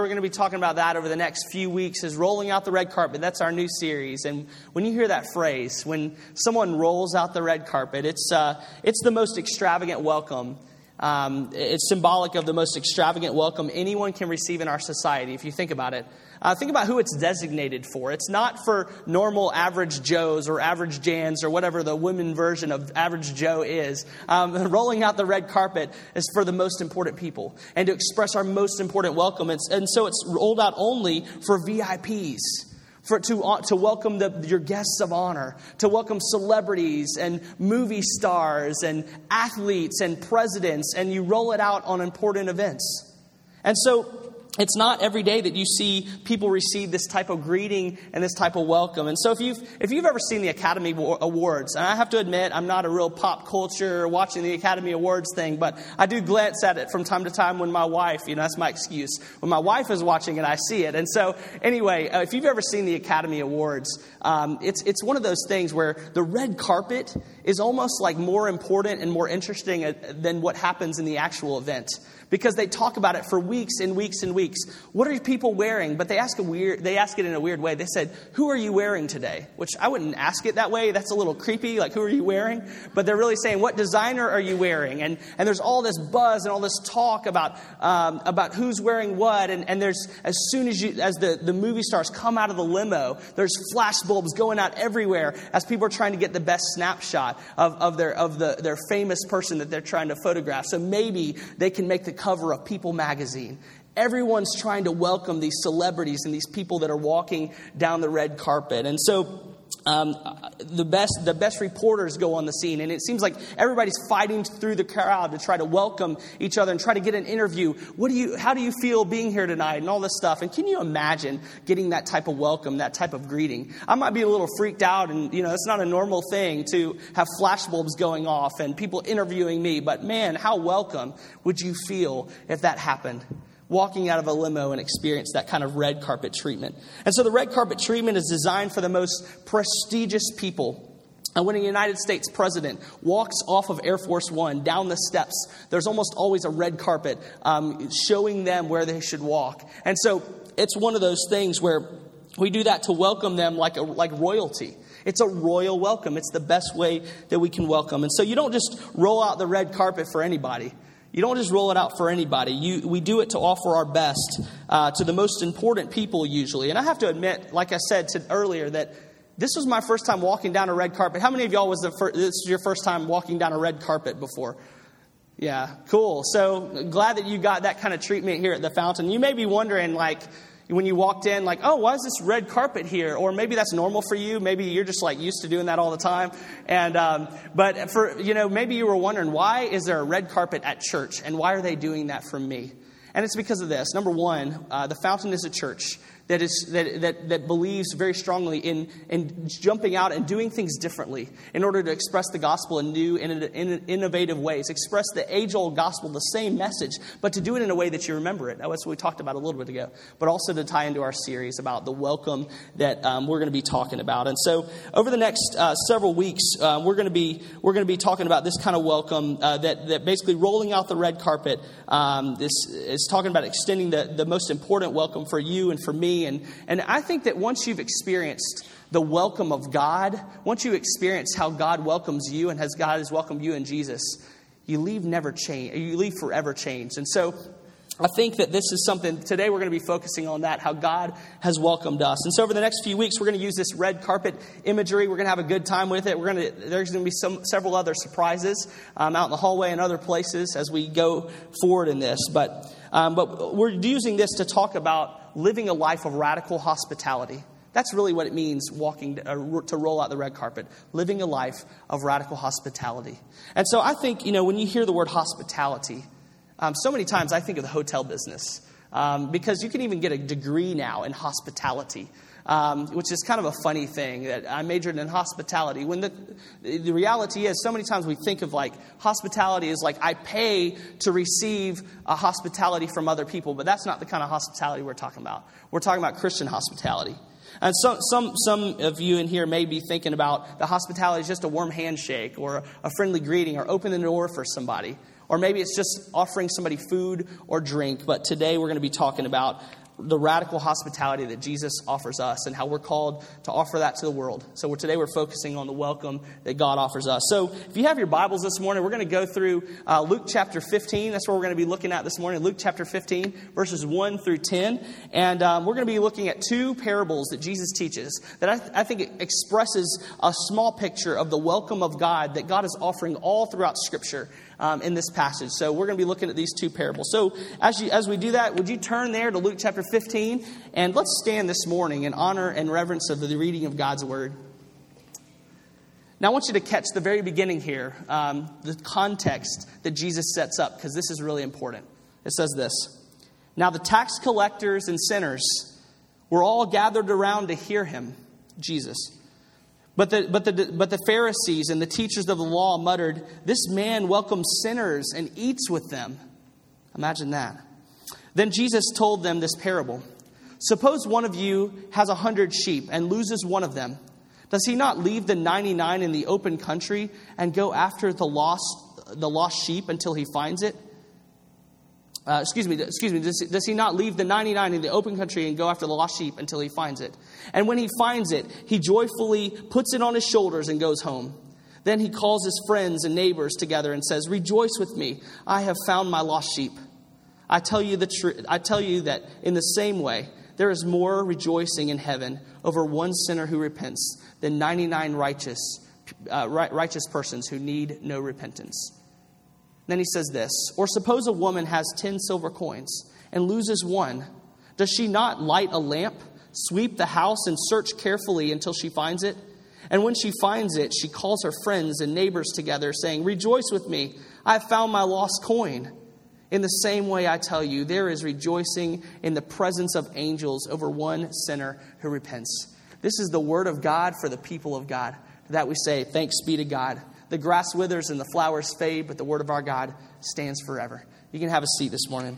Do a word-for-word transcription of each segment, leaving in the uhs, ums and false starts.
we're going to be talking about that over the next few weeks is rolling out the red carpet. That's our new series. And when you hear that phrase, when someone rolls out the red carpet, it's uh, it's the most extravagant welcome. Um, it's symbolic of the most extravagant welcome anyone can receive in our society, if you think about it. Uh, think about who it's designated for. It's not for normal average Joes or average Jans or whatever the women version of average Joe is. Um, rolling out the red carpet is for the most important people and to express our most important welcome. It's, and so it's rolled out only for V I Ps. For to uh, to welcome the, your guests of honor, to welcome celebrities and movie stars and athletes and presidents, and you roll it out on important events. And so it's not every day that you see people receive this type of greeting and this type of welcome. And so if you've if you've ever seen the Academy Awards, and I have to admit I'm not a real pop culture watching the Academy Awards thing, but I do glance at it from time to time when my wife, you know, that's my excuse. When my wife is watching it, I see it. And so anyway, uh, if you've ever seen the Academy Awards, um, it's it's one of those things where the red carpet is almost like more important and more interesting uh, than what happens in the actual event. Because they talk about it for weeks and weeks and weeks. What are people wearing? But they ask a weird. They ask it in a weird way. They said, "Who are you wearing today?" Which I wouldn't ask it that way. That's a little creepy. Like, who are you wearing? But they're really saying, "What designer are you wearing?" And and there's all this buzz and all this talk about um, about who's wearing what. And, and there's as soon as you as the, the movie stars come out of the limo, there's flash bulbs going out everywhere as people are trying to get the best snapshot of, of their of the their famous person that they're trying to photograph. So maybe they can make the cover of People magazine. Everyone's trying to welcome these celebrities and these people that are walking down the red carpet. And so um, the best the best reporters go on the scene. And it seems like everybody's fighting through the crowd to try to welcome each other and try to get an interview. What do you? How do you feel being here tonight? And all this stuff. And can you imagine getting that type of welcome, that type of greeting? I might be a little freaked out, and you know, it's not a normal thing to have flash bulbs going off and people interviewing me. But man, how welcome would you feel if that happened? Walking out of a limo and experience that kind of red carpet treatment. And so the red carpet treatment is designed for the most prestigious people. And when a United States president walks off of Air Force One down the steps, there's almost always a red carpet um, showing them where they should walk. And so it's one of those things where we do that to welcome them like a, like royalty. It's a royal welcome. It's the best way that we can welcome. And so you don't just roll out the red carpet for anybody. You don't just roll it out for anybody. You, we do it to offer our best uh, to the most important people usually. And I have to admit, like I said to, earlier, that this was my first time walking down a red carpet. How many of y'all was the fir- this is your first time walking down a red carpet before? Yeah, cool. So glad that you got that kind of treatment here at the Fountain. You may be wondering, like, when you walked in, like, oh, why is this red carpet here? Or maybe that's normal for you. Maybe you're just like used to doing that all the time. And um, but for you know, maybe you were wondering, why is there a red carpet at church, and why are they doing that for me? And it's because of this. Number one, uh, the Fountain is a church that is that that, that believes very strongly in, in jumping out and doing things differently in order to express the gospel in new and in innovative ways. Express the age-old gospel, the same message, but to do it in a way that you remember it. That's what we talked about a little bit ago. But also to tie into our series about the welcome that um, we're going to be talking about. And so over the next uh, several weeks, uh, we're going to be we're going to be talking about this kind of welcome uh, that that basically rolling out the red carpet. Um, this is talking about extending the, the most important welcome for you and for me. And, and I think that once you've experienced the welcome of God, once you experience how God welcomes you and has God has welcomed you in Jesus, you leave never change. You leave forever changed. And so I think that this is something, today we're going to be focusing on that, how God has welcomed us. And so over the next few weeks, we're going to use this red carpet imagery. We're going to have a good time with it. We're going to, there's going to be some several other surprises um, out in the hallway and other places as we go forward in this. But um, but we're using this to talk about living a life of radical hospitality. That's really what it means, walking to, uh, to roll out the red carpet, living a life of radical hospitality. And so I think, you know, when you hear the word hospitality, Um, so many times I think of the hotel business um, because you can even get a degree now in hospitality, um, which is kind of a funny thing that I majored in hospitality. When the the reality is, so many times we think of like hospitality is like I pay to receive a hospitality from other people, but that's not the kind of hospitality we're talking about. We're talking about Christian hospitality. And so, some some of you in here may be thinking about the hospitality is just a warm handshake or a friendly greeting or open the door for somebody. Or maybe it's just offering somebody food or drink. But today we're going to be talking about the radical hospitality that Jesus offers us and how we're called to offer that to the world. So we're, today we're focusing on the welcome that God offers us. So if you have your Bibles this morning, we're going to go through uh, Luke chapter fifteen. That's what we're going to be looking at this morning. Luke chapter fifteen, verses one through ten. And um, we're going to be looking at two parables that Jesus teaches that I, th- I think it expresses a small picture of the welcome of God that God is offering all throughout Scripture. Um, in this passage. So we're going to be looking at these two parables. So as you, as we do that, would you turn there to Luke chapter fifteen? And let's stand this morning in honor and reverence of the reading of God's word. Now I want you to catch the very beginning here, um, the context that Jesus sets up, because this is really important. It says this: "Now the tax collectors and sinners were all gathered around to hear him," Jesus. But the, but, the, but the Pharisees and the teachers of the law muttered, "This man welcomes sinners and eats with them." Imagine that. Then Jesus told them this parable. "Suppose one of you has a hundred sheep and loses one of them. Does he not leave the ninety-nine in the open country and go after the lost, the lost sheep until he finds it? Uh, excuse me, excuse me, does, does he not leave the ninety-nine in the open country and go after the lost sheep until he finds it? And when he finds it, he joyfully puts it on his shoulders and goes home. Then he calls his friends and neighbors together and says, 'Rejoice with me, I have found my lost sheep.' I tell you the tr- I tell you that in the same way, there is more rejoicing in heaven over one sinner who repents than ninety-nine righteous, uh, righteous persons who need no repentance." Then he says this: "Or suppose a woman has ten silver coins and loses one. Does she not light a lamp, sweep the house, and search carefully until she finds it? And when she finds it, she calls her friends and neighbors together, saying, 'Rejoice with me, I have found my lost coin.' In the same way, I tell you, there is rejoicing in the presence of angels over one sinner who repents." This is the word of God for the people of God. To that we say, thanks be to God. The grass withers and the flowers fade, but the word of our God stands forever. You can have a seat this morning.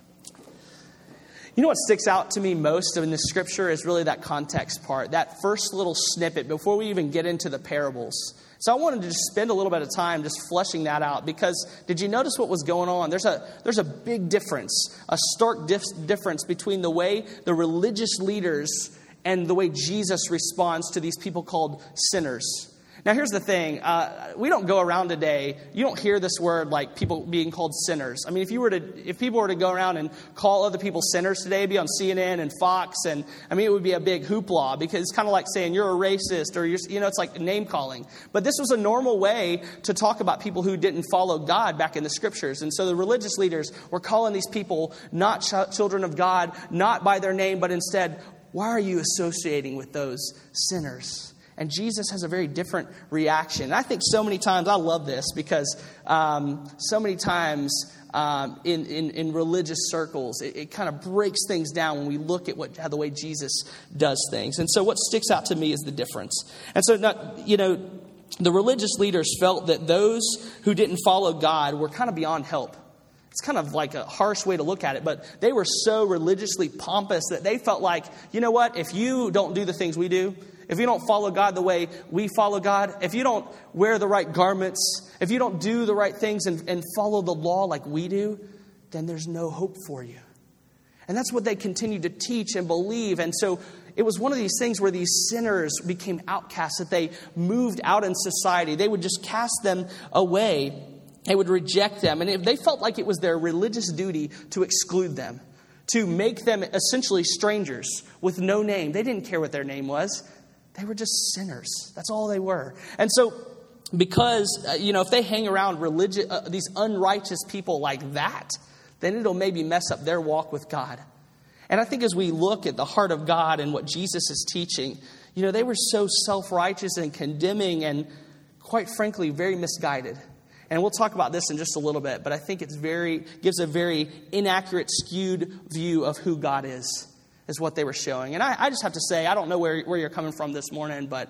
You know what sticks out to me most in this scripture is really that context part, that first little snippet before we even get into the parables. So I wanted to just spend a little bit of time just fleshing that out, because did you notice what was going on? There's a there's a big difference, a stark dif- difference between the way the religious leaders and the way Jesus responds to these people called sinners. Now, here's the thing. Uh, we don't go around today. You don't hear this word like people being called sinners. I mean, if you were to, if people were to go around and call other people sinners today, it'd be on C N N and Fox, and I mean, it would be a big hoopla, because it's kind of like saying you're a racist, or you're, you know, it's like name calling. But this was a normal way to talk about people who didn't follow God back in the scriptures. And so the religious leaders were calling these people not ch- children of God, not by their name, but instead, why are you associating with those sinners? And Jesus has a very different reaction. And I think so many times, I love this, because um, so many times um, in, in, in religious circles, it, it kind of breaks things down when we look at what how the way Jesus does things. And so what sticks out to me is the difference. And so, not, you know, the religious leaders felt that those who didn't follow God were kind of beyond help. It's kind of like a harsh way to look at it, but they were so religiously pompous that they felt like, you know what, if you don't do the things we do, if you don't follow God the way we follow God, if you don't wear the right garments, if you don't do the right things and, and follow the law like we do, then there's no hope for you. And that's what they continued to teach and believe. And so it was one of these things where these sinners became outcasts, that they moved out in society. They would just cast them away. They would reject them. And they felt like it was their religious duty to exclude them, to make them essentially strangers with no name. They didn't care what their name was. They were just sinners. That's all they were. And so because, uh, you know, if they hang around religious, uh, these unrighteous people like that, then it'll maybe mess up their walk with God. And I think as we look at the heart of God and what Jesus is teaching, you know, they were so self-righteous and condemning and, quite frankly, very misguided. And we'll talk about this in just a little bit, but I think it's very gives a very inaccurate, skewed view of who God is, is what they were showing. And I, I just have to say, I don't know where, where you're coming from this morning, but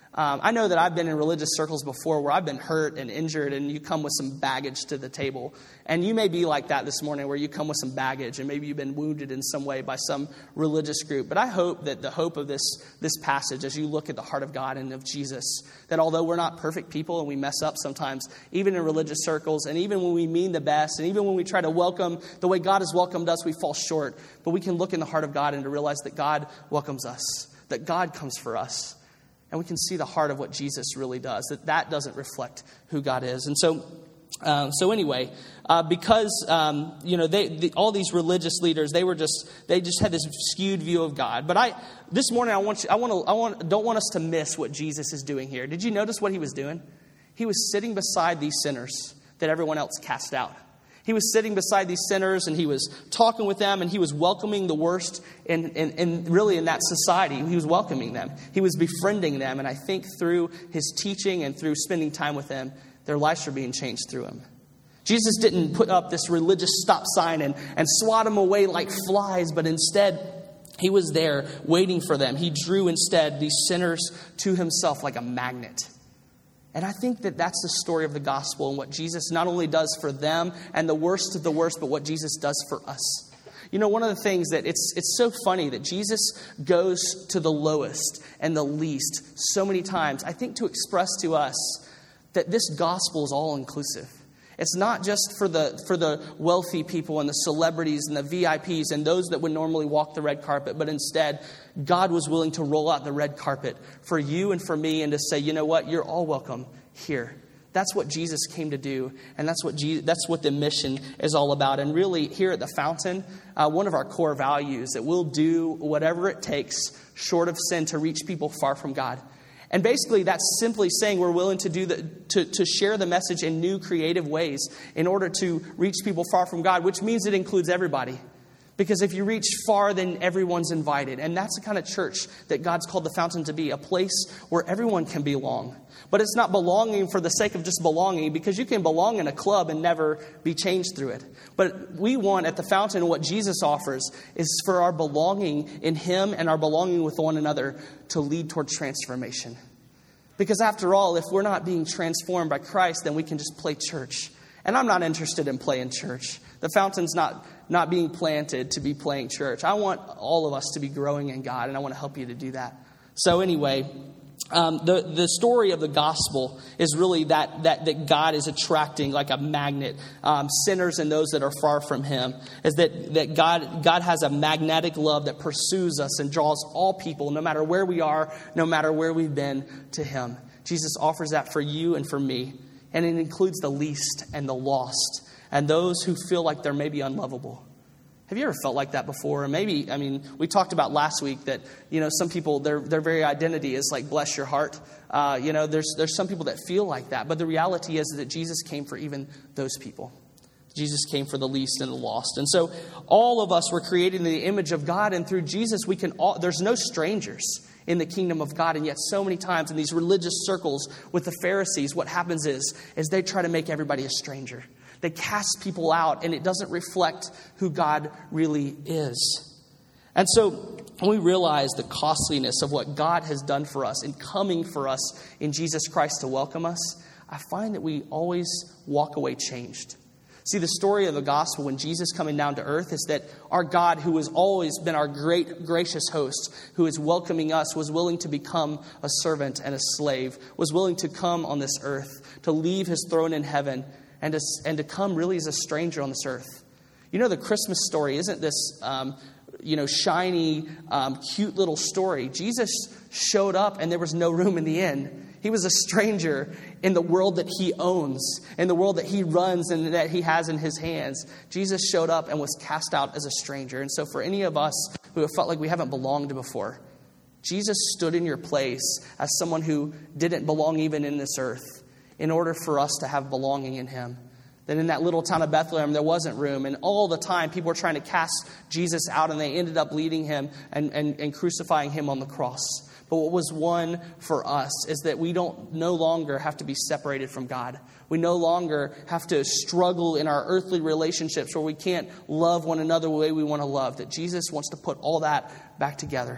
Um, I know that I've been in religious circles before where I've been hurt and injured, and you come with some baggage to the table. And you may be like that this morning, where you come with some baggage, and maybe you've been wounded in some way by some religious group. But I hope that the hope of this, this passage, as you look at the heart of God and of Jesus, that although we're not perfect people and we mess up sometimes, even in religious circles, and even when we mean the best, and even when we try to welcome the way God has welcomed us, we fall short. But we can look in the heart of God and to realize that God welcomes us, that God comes for us. And we can see the heart of what Jesus really does, that that doesn't reflect who God is. And so, um, so anyway, uh, because, um, you know, they, the, all these religious leaders, they were just, they just had this skewed view of God. But I, this morning, I want you, I want to, I want, don't want us to miss what Jesus is doing here. Did you notice what he was doing? He was sitting beside these sinners that everyone else cast out. He was sitting beside these sinners, and he was talking with them, and he was welcoming the worst in, in, in really in that society. He was welcoming them. He was befriending them. And I think through his teaching and through spending time with them, their lives are being changed through him. Jesus didn't put up this religious stop sign and, and swat them away like flies, but instead he was there waiting for them. He drew instead these sinners to himself like a magnet. And I think that that's the story of the gospel and what Jesus not only does for them and the worst of the worst, but what Jesus does for us. You know, one of the things that it's it's so funny that Jesus goes to the lowest and the least so many times, I think to express to us that this gospel is all inclusive. It's not just for the for the wealthy people and the celebrities and the V I Ps and those that would normally walk the red carpet, but instead, God was willing to roll out the red carpet for you and for me and to say, you know what, you're all welcome here. That's what Jesus came to do, and that's what Jesus, that's what the mission is all about. And really, here at the Fountain, uh, one of our core values that we'll do whatever it takes short of sin to reach people far from God. And basically, that's simply saying we're willing to do the to, to share the message in new, creative ways in order to reach people far from God, which means it includes everybody. Because if you reach far, then everyone's invited. And that's the kind of church that God's called the Fountain to be, a place where everyone can belong. But it's not belonging for the sake of just belonging, because you can belong in a club and never be changed through it. But we want at the Fountain, what Jesus offers is for our belonging in him and our belonging with one another to lead towards transformation. Because after all, if we're not being transformed by Christ, then we can just play church. And I'm not interested in playing church. The Fountain's not, not being planted to be playing church. I want all of us to be growing in God, and I want to help you to do that. So anyway, um, the, the story of the gospel is really that that, that God is attracting like a magnet um, sinners and those that are far from him. Is that, that God, God has a magnetic love that pursues us and draws all people, no matter where we are, no matter where we've been, to him. Jesus offers that for you and for me. And it includes the least and the lost and those who feel like they're maybe unlovable. Have you ever felt like that before? And maybe, I mean, we talked about last week that, you know, some people, their their very identity is like, bless your heart. Uh, you know, there's there's some people that feel like that. But the reality is that Jesus came for even those people. Jesus came for the least and the lost. And so all of us were created in the image of God. And through Jesus, we can all, there's no strangers in the kingdom of God. And yet so many times in these religious circles with the Pharisees, what happens is, is they try to make everybody a stranger. They cast people out, and it doesn't reflect who God really is. And so when we realize the costliness of what God has done for us in coming for us in Jesus Christ to welcome us, I find that we always walk away changed. See, the story of the gospel when Jesus coming down to earth is that our God, who has always been our great gracious host, who is welcoming us, was willing to become a servant and a slave, was willing to come on this earth, to leave his throne in heaven, and to, and to come really as a stranger on this earth. You know, the Christmas story isn't this, um, you know, shiny, um, cute little story. Jesus showed up and there was no room in the inn. He was a stranger in the world that he owns, in the world that he runs and that he has in his hands. Jesus showed up and was cast out as a stranger. And so for any of us who have felt like we haven't belonged before, Jesus stood in your place as someone who didn't belong even in this earth in order for us to have belonging in him. That in that little town of Bethlehem, there wasn't room. And all the time, people were trying to cast Jesus out, and they ended up leading him and, and, and crucifying him on the cross. But what was won for us is that we don't no longer have to be separated from God. We no longer have to struggle in our earthly relationships where we can't love one another the way we want to love. That Jesus wants to put all that back together.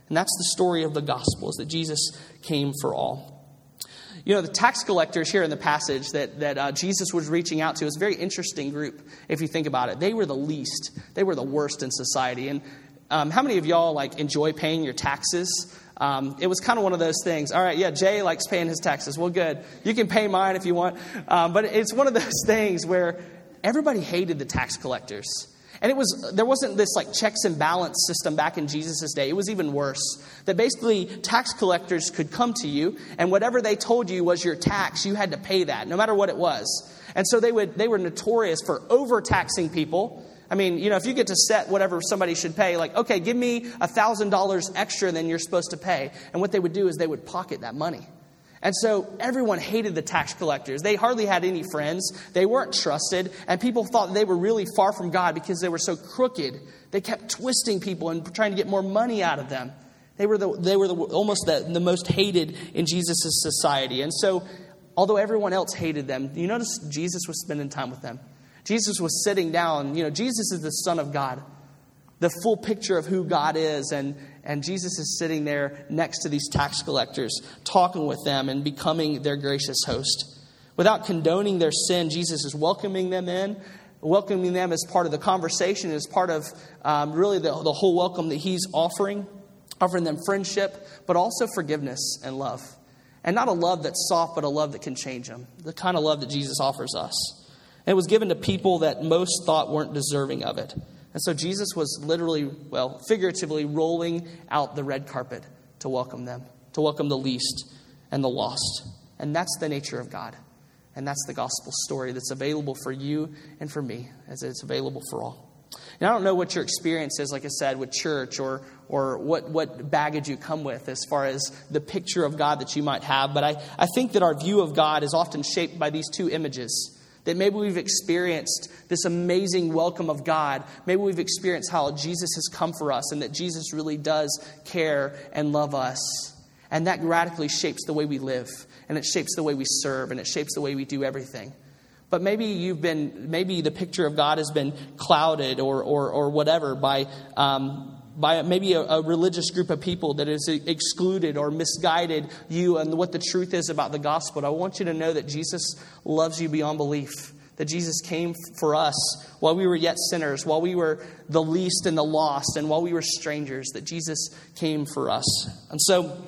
And that's the story of the gospel, is that Jesus came for all. You know, the tax collectors here in the passage that, that uh, Jesus was reaching out to is a very interesting group, if you think about it. They were the least. They were the worst in society. And um, how many of y'all, like, enjoy paying your taxes? Um, it was kind of one of those things. All right, yeah, Jay likes paying his taxes. Well, good. You can pay mine if you want. Um, but it's one of those things where everybody hated the tax collectors. And it was there wasn't this like checks and balance system back in Jesus' day. It was even worse. That basically tax collectors could come to you, and whatever they told you was your tax, you had to pay that, no matter what it was. And so they would they were notorious for overtaxing people. I mean, you know, if you get to set whatever somebody should pay, like, okay, give me one thousand dollars extra than you're supposed to pay. And what they would do is they would pocket that money. And so everyone hated the tax collectors. They hardly had any friends. They weren't trusted. And people thought they were really far from God because they were so crooked. They kept twisting people and trying to get more money out of them. They were the, they were the, almost the, the most hated in Jesus' society. And so although everyone else hated them, you notice Jesus was spending time with them. Jesus was sitting down. You know, Jesus is the Son of God, the full picture of who God is. And, and Jesus is sitting there next to these tax collectors, talking with them and becoming their gracious host. Without condoning their sin, Jesus is welcoming them in, welcoming them as part of the conversation, as part of um, really the, the whole welcome that he's offering, offering them friendship, but also forgiveness and love. And not a love that's soft, but a love that can change them. The kind of love that Jesus offers us. And it was given to people that most thought weren't deserving of it. And so Jesus was literally, well, figuratively rolling out the red carpet to welcome them, to welcome the least and the lost. And that's the nature of God. And that's the gospel story that's available for you and for me, as it's available for all. And I don't know what your experience is, like I said, with church, or or what, what baggage you come with as far as the picture of God that you might have. But I, I think that our view of God is often shaped by these two images. That maybe we've experienced this amazing welcome of God. Maybe we've experienced how Jesus has come for us and that Jesus really does care and love us. And that radically shapes the way we live. And it shapes the way we serve. And it shapes the way we do everything. But maybe you've been, maybe the picture of God has been clouded or or, or whatever by um, by maybe a, a religious group of people that has excluded or misguided you and what the truth is about the gospel. I want you to know that Jesus loves you beyond belief. That Jesus came for us while we were yet sinners, while we were the least and the lost, and while we were strangers, that Jesus came for us. And so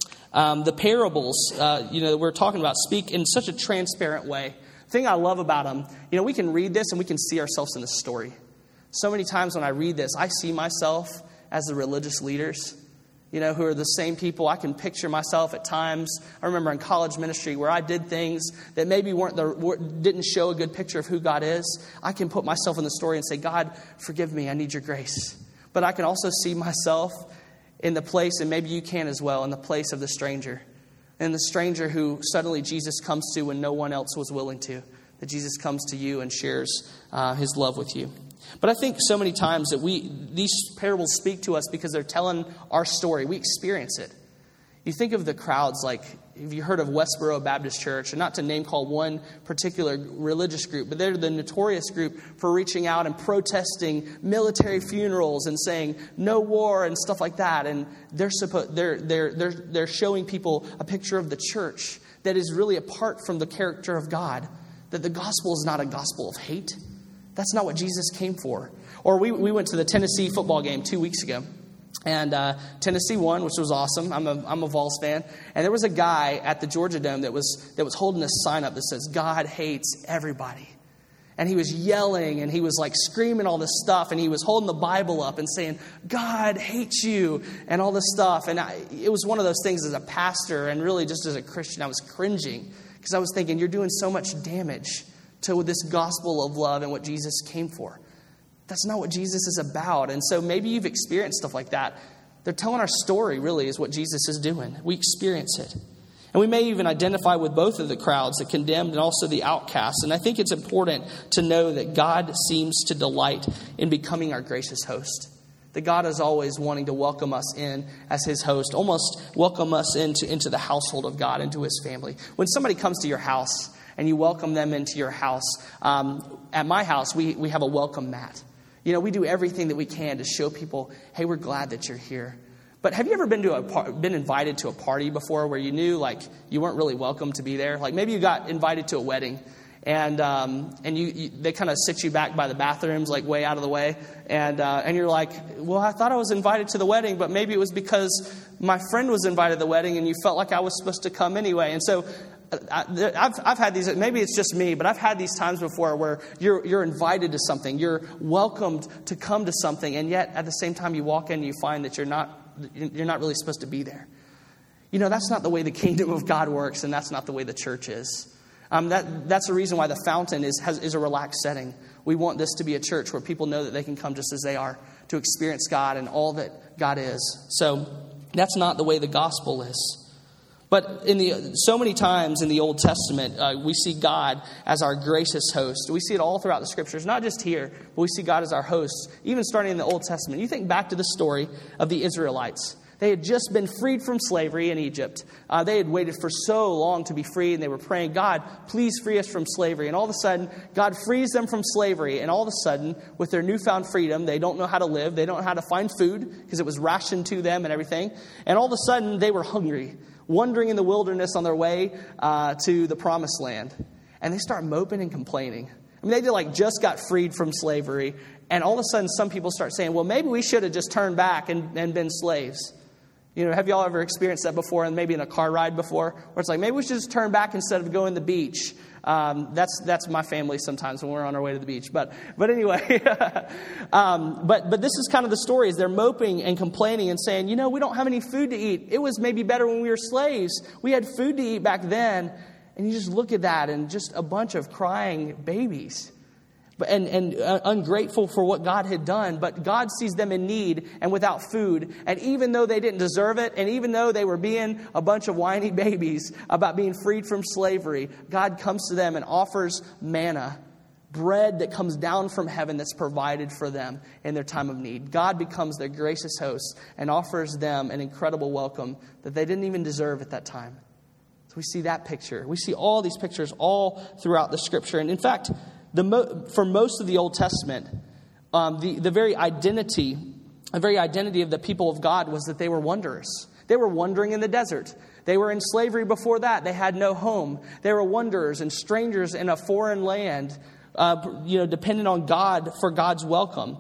um, the parables, uh, you know, we're talking about speak in such a transparent way. The thing I love about them, you know, we can read this and we can see ourselves in the story. So many times when I read this, I see myself as the religious leaders, you know, who are the same people. I can picture myself at times. I remember in college ministry where I did things that maybe weren't the, didn't show a good picture of who God is. I can put myself in the story and say, God, forgive me. I need your grace. But I can also see myself in the place, and maybe you can as well, in the place of the stranger. And the stranger who suddenly Jesus comes to when no one else was willing to. That Jesus comes to you and shares uh, his love with you. But I think so many times that we these parables speak to us because they're telling our story. We experience it. You think of the crowds like, have you heard of Westboro Baptist Church? And not to name call one particular religious group, but they're the notorious group for reaching out and protesting military funerals and saying no war and stuff like that. And they're supposed they're they're they're they're showing people a picture of the church that is really apart from the character of God. That the gospel is not a gospel of hate. That's not what Jesus came for. Or we, we went to the Tennessee football game two weeks ago. And uh, Tennessee won, which was awesome. I'm a I'm a Vols fan. And there was a guy at the Georgia Dome that was that was holding a sign up that says, God hates everybody. And he was yelling and he was like screaming all this stuff. And he was holding the Bible up and saying, God hates you and all this stuff. And I, it was one of those things as a pastor and really just as a Christian, I was cringing. Because I was thinking, you're doing so much damage to this gospel of love and what Jesus came for. That's not what Jesus is about. And so maybe you've experienced stuff like that. They're telling our story, really, is what Jesus is doing. We experience it. And we may even identify with both of the crowds, the condemned and also the outcasts. And I think it's important to know that God seems to delight in becoming our gracious host. That God is always wanting to welcome us in as his host, almost welcome us into, into the household of God, into his family. When somebody comes to your house and you welcome them into your house, um, at my house, we, we have a welcome mat. You know, we do everything that we can to show people, hey, we're glad that you're here. But have you ever been to a par- been invited to a party before where you knew like you weren't really welcome to be there? Like maybe you got invited to a wedding, and um, and you, you they kind of sit you back by the bathrooms, like way out of the way, and uh, and you're like, well, I thought I was invited to the wedding, but maybe it was because my friend was invited to the wedding, and you felt like I was supposed to come anyway. And so I, I've I've had these. Maybe it's just me, but I've had these times before where you're you're invited to something, you're welcomed to come to something, and yet at the same time you walk in, and you find that you're not. You're not really supposed to be there. You know, that's not the way the kingdom of God works, and that's not the way the church is. Um, that that's the reason why the Fountain is has, is a relaxed setting. We want this to be a church where people know that they can come just as they are to experience God and all that God is. So that's not the way the gospel is. But in the so many times in the Old Testament, uh, we see God as our gracious host. We see it all throughout the Scriptures, not just here, but we see God as our host, even starting in the Old Testament. You think back to the story of the Israelites. They had just been freed from slavery in Egypt. Uh, they had waited for so long to be free, and they were praying, God, please free us from slavery. And all of a sudden, God frees them from slavery. And all of a sudden, with their newfound freedom, they don't know how to live. They don't know how to find food because it was rationed to them and everything. And all of a sudden, they were hungry, wandering in the wilderness on their way uh, to the promised land. And they start moping and complaining. I mean, they like just got freed from slavery. And all of a sudden, some people start saying, well, maybe we should have just turned back and, and been slaves. You know, have y'all ever experienced that before, and maybe in a car ride before, where it's like, maybe we should just turn back instead of going to the beach. Um, that's that's my family sometimes when we're on our way to the beach. But but anyway, um, but but this is kind of the story. Is they're moping and complaining and saying, you know, we don't have any food to eat. It was maybe better when we were slaves. We had food to eat back then. And you just look at that and just a bunch of crying babies. And, and uh, ungrateful for what God had done. But God sees them in need and without food. And even though they didn't deserve it, and even though they were being a bunch of whiny babies about being freed from slavery, God comes to them and offers manna, bread that comes down from heaven that's provided for them in their time of need. God becomes their gracious host and offers them an incredible welcome that they didn't even deserve at that time. So we see that picture. We see all these pictures all throughout the Scripture. And in fact, The mo- for most of the Old Testament, um, the, the very identity, the very identity of the people of God was that they were wanderers. They were wandering in the desert. They were in slavery before that. They had no home. They were wanderers and strangers in a foreign land, uh, you know, dependent on God for God's welcome,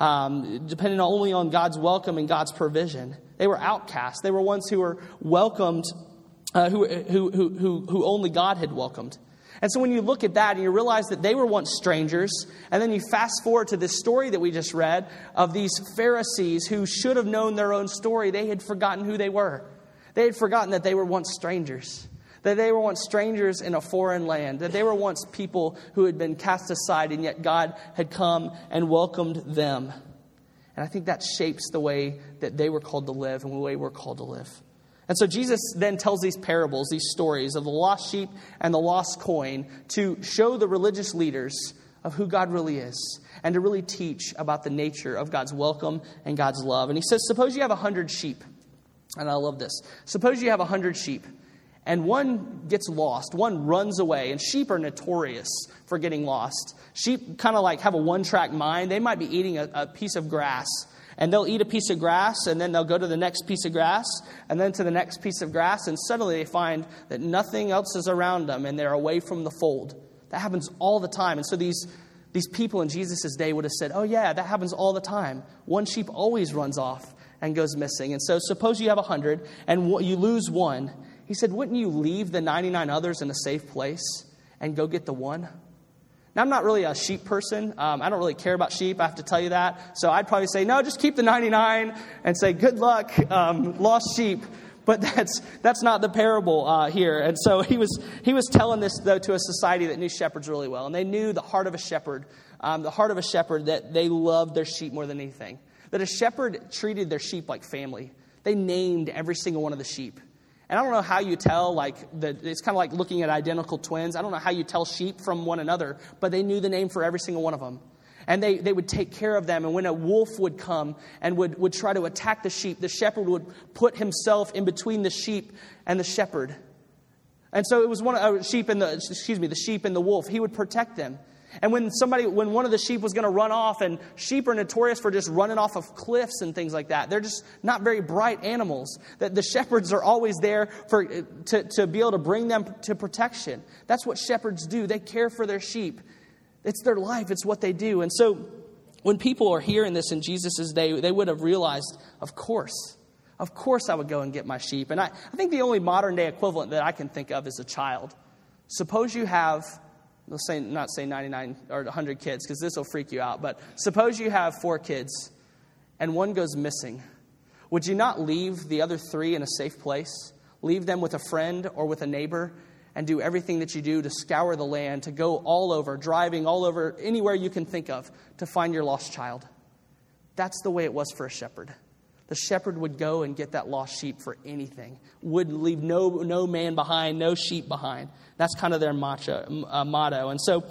um, dependent only on God's welcome and God's provision. They were outcasts. They were ones who were welcomed, uh, who, who, who, who, who only God had welcomed. And so when you look at that and you realize that they were once strangers, and then you fast forward to this story that we just read of these Pharisees who should have known their own story, they had forgotten who they were. They had forgotten that they were once strangers, that they were once strangers in a foreign land, that they were once people who had been cast aside, and yet God had come and welcomed them. And I think that shapes the way that they were called to live and the way we're called to live. And so Jesus then tells these parables, these stories of the lost sheep and the lost coin to show the religious leaders of who God really is and to really teach about the nature of God's welcome and God's love. And he says, suppose you have a hundred sheep. And I love this. Suppose you have a hundred sheep and one gets lost, one runs away. And sheep are notorious for getting lost. Sheep kind of like have a one-track mind. They might be eating a, a piece of grass. And they'll eat a piece of grass, and then they'll go to the next piece of grass, and then to the next piece of grass, and suddenly they find that nothing else is around them, and they're away from the fold. That happens all the time. And so these, these people in Jesus' day would have said, oh yeah, that happens all the time. One sheep always runs off and goes missing. And so suppose you have a hundred, and you lose one. He said, wouldn't you leave the ninety-nine others in a safe place and go get the one? Now, I'm not really a sheep person. Um, I don't really care about sheep. I have to tell you that. So I'd probably say, no, just keep the ninety-nine and say, good luck, um, lost sheep. But that's that's not the parable uh, here. And so he was he was telling this, though, to a society that knew shepherds really well. And they knew the heart of a shepherd, um, the heart of a shepherd, that they loved their sheep more than anything. That a shepherd treated their sheep like family. They named every single one of the sheep. And I don't know how you tell, like, the, it's kind of like looking at identical twins. I don't know how you tell sheep from one another, but they knew the name for every single one of them. And they, they would take care of them. And when a wolf would come and would, would try to attack the sheep, the shepherd would put himself in between the sheep and the shepherd. And so it was one of uh, sheep and the, excuse me, the sheep and the wolf. He would protect them. And when somebody, when one of the sheep was going to run off, and sheep are notorious for just running off of cliffs and things like that. They're just not very bright animals. That the shepherds are always there for to, to be able to bring them to protection. That's what shepherds do. They care for their sheep. It's their life. It's what they do. And so when people are hearing this in Jesus' day, they would have realized, of course, of course I would go and get my sheep. And I, I think the only modern day equivalent that I can think of is a child. Suppose you have... Let's say, not say ninety-nine or one hundred kids, because this will freak you out. But suppose you have four kids and one goes missing. Would you not leave the other three in a safe place? Leave them with a friend or with a neighbor and do everything that you do to scour the land, to go all over, driving all over, anywhere you can think of to find your lost child? That's the way it was for a shepherd. The shepherd would go and get that lost sheep for anything. Would leave no no man behind, no sheep behind. That's kind of their motto. Uh, motto. And so,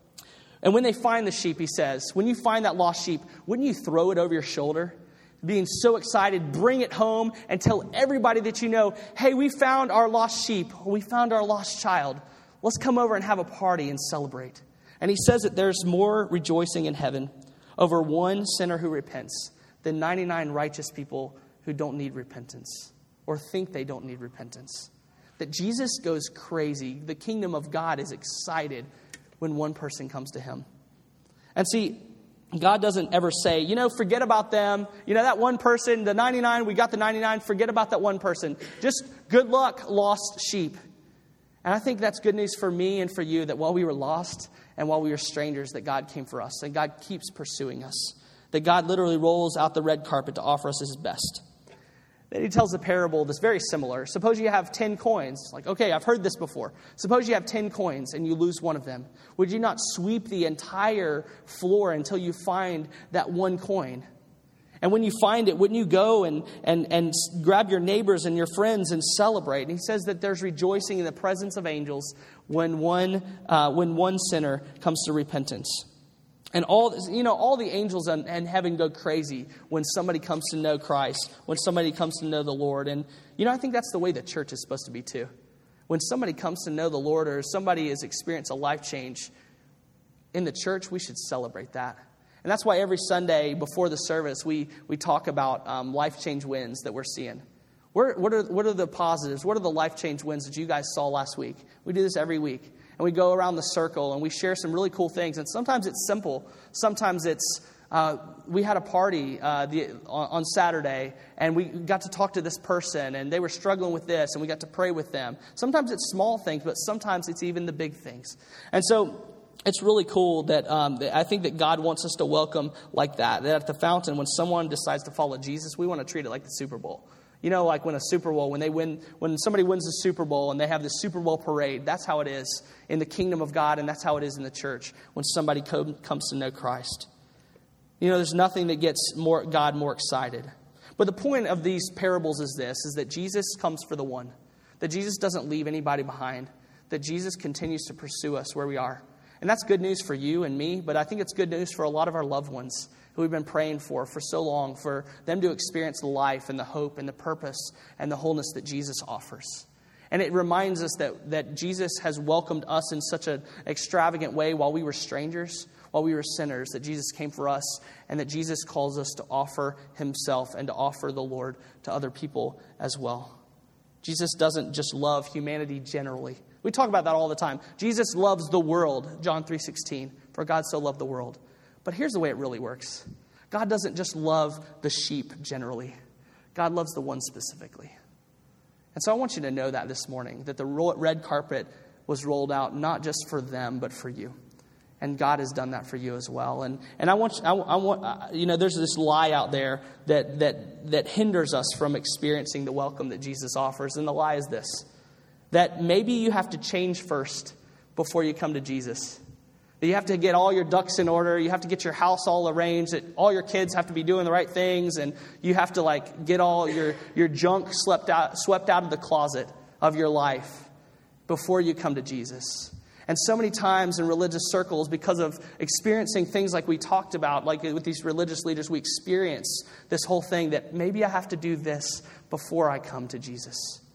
and when they find the sheep, he says, when you find that lost sheep, wouldn't you throw it over your shoulder? Being so excited, bring it home and tell everybody that you know, hey, we found our lost sheep. We found our lost child. Let's come over and have a party and celebrate. And he says that there's more rejoicing in heaven over one sinner who repents than ninety-nine righteous people who don't need repentance or think they don't need repentance. That Jesus goes crazy. The kingdom of God is excited when one person comes to him. And see, God doesn't ever say, you know, forget about them. You know, that one person, the ninety-nine, we got the ninety-nine, forget about that one person. Just good luck, lost sheep. And I think that's good news for me and for you, that while we were lost and while we were strangers, that God came for us and God keeps pursuing us. That God literally rolls out the red carpet to offer us his best. Then he tells a parable that's very similar. Suppose you have ten coins. Like, okay, I've heard this before. Suppose you have ten coins and you lose one of them. Would you not sweep the entire floor until you find that one coin? And when you find it, wouldn't you go and, and, and grab your neighbors and your friends and celebrate? And he says that there's rejoicing in the presence of angels when one, uh, when one sinner comes to repentance. And all, you know, all the angels in, in heaven go crazy when somebody comes to know Christ, when somebody comes to know the Lord. And, you know, I think that's the way the church is supposed to be too. When somebody comes to know the Lord or somebody has experienced a life change in the church, we should celebrate that. And that's why every Sunday before the service, we, we talk about um, life change wins that we're seeing. What are, what are the positives? What are the life change wins that you guys saw last week? We do this every week. And we go around the circle and we share some really cool things. And sometimes it's simple. Sometimes it's, uh, we had a party uh, the, on, on Saturday and we got to talk to this person and they were struggling with this and we got to pray with them. Sometimes it's small things, but sometimes it's even the big things. And so it's really cool that, um, that I think that God wants us to welcome like that. That at the fountain, when someone decides to follow Jesus, we want to treat it like the Super Bowl. You know, like when a Super Bowl, when they win, when somebody wins the Super Bowl and they have the Super Bowl parade, that's how it is in the kingdom of God, and that's how it is in the church when somebody co- comes to know Christ. You know, there's nothing that gets more God more excited. But the point of these parables is this, is that Jesus comes for the one. That Jesus doesn't leave anybody behind. That Jesus continues to pursue us where we are. And that's good news for you and me, but I think it's good news for a lot of our loved ones who we've been praying for for so long, for them to experience the life and the hope and the purpose and the wholeness that Jesus offers. And it reminds us that, that Jesus has welcomed us in such an extravagant way while we were strangers, while we were sinners, that Jesus came for us, and that Jesus calls us to offer himself and to offer the Lord to other people as well. Jesus doesn't just love humanity generally. We talk about that all the time. Jesus loves the world, John three sixteen, for God so loved the world. But here's the way it really works. God doesn't just love the sheep generally. God loves the one specifically. And so I want you to know that this morning, that the red carpet was rolled out not just for them, but for you. And God has done that for you as well. And and I want, I, I want, you know, there's this lie out there that that that hinders us from experiencing the welcome that Jesus offers. And the lie is this, that maybe you have to change first before you come to Jesus. That you have to get all your ducks in order. You have to get your house all arranged. That all your kids have to be doing the right things. And you have to like get all your, your junk swept out, swept out of the closet of your life before you come to Jesus. And so many times in religious circles, because of experiencing things like we talked about, like with these religious leaders, we experience this whole thing that maybe I have to do this before I come to Jesus.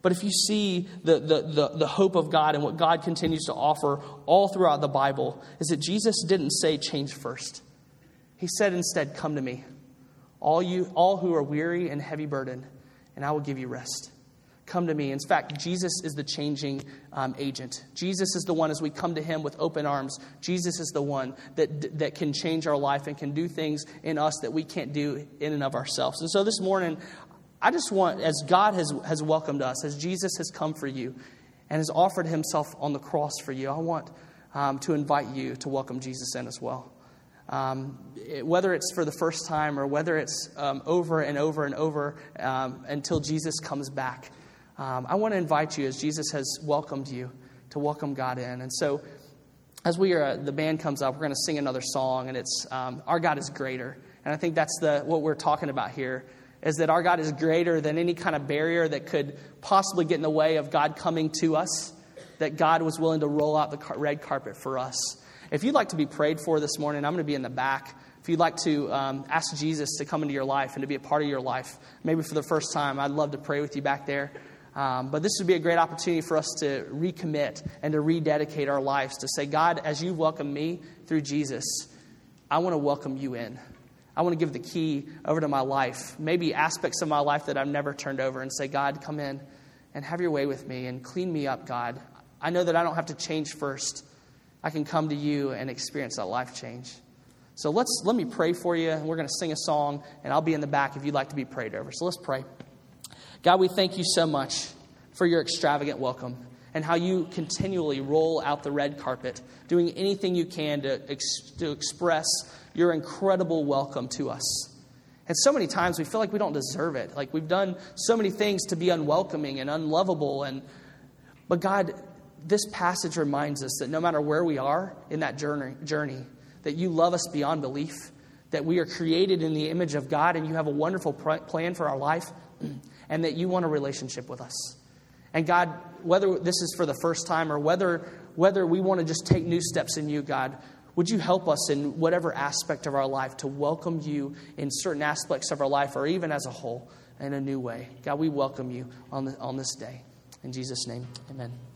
But if you see the, the, the, the hope of God and what God continues to offer all throughout the Bible, is that Jesus didn't say change first. He said instead, come to me, all you, all who are weary and heavy burdened, and I will give you rest. Come to me. In fact, Jesus is the changing um, agent. Jesus is the one, as we come to him with open arms, Jesus is the one that that can change our life and can do things in us that we can't do in and of ourselves. And so this morning, I just want, as God has, has welcomed us, as Jesus has come for you and has offered himself on the cross for you, I want um, to invite you to welcome Jesus in as well. Um, it, whether it's for the first time or whether it's um, over and over and over um, until Jesus comes back, um, I want to invite you, as Jesus has welcomed you, to welcome God in. And so as we are, the band comes up, we're going to sing another song, and it's um, Our God is Greater. And I think that's the what we're talking about here, is that our God is greater than any kind of barrier that could possibly get in the way of God coming to us, that God was willing to roll out the red carpet for us. If you'd like to be prayed for this morning, I'm going to be in the back. If you'd like to um, ask Jesus to come into your life and to be a part of your life, maybe for the first time, I'd love to pray with you back there. Um, but this would be a great opportunity for us to recommit and to rededicate our lives, to say, God, as you welcome me through Jesus, I want to welcome you in. I want to give the key over to my life, maybe aspects of my life that I've never turned over, and say, God, come in and have your way with me and clean me up, God. I know that I don't have to change first. I can come to you and experience that life change. So let's let me pray for you. We're going to sing a song, and I'll be in the back if you'd like to be prayed over. So let's pray. God, we thank you so much for your extravagant welcome and how you continually roll out the red carpet, doing anything you can to, ex- to express your incredible welcome to us. And so many times we feel like we don't deserve it. Like we've done so many things to be unwelcoming and unlovable. And but God, this passage reminds us that no matter where we are in that journey, journey, that you love us beyond belief, that we are created in the image of God and you have a wonderful pr- plan for our life, and that you want a relationship with us. And God, whether this is for the first time or whether whether we want to just take new steps in you, God, would you help us in whatever aspect of our life to welcome you in certain aspects of our life, or even as a whole in a new way. God, we welcome you on the, on this day. In Jesus' name, amen.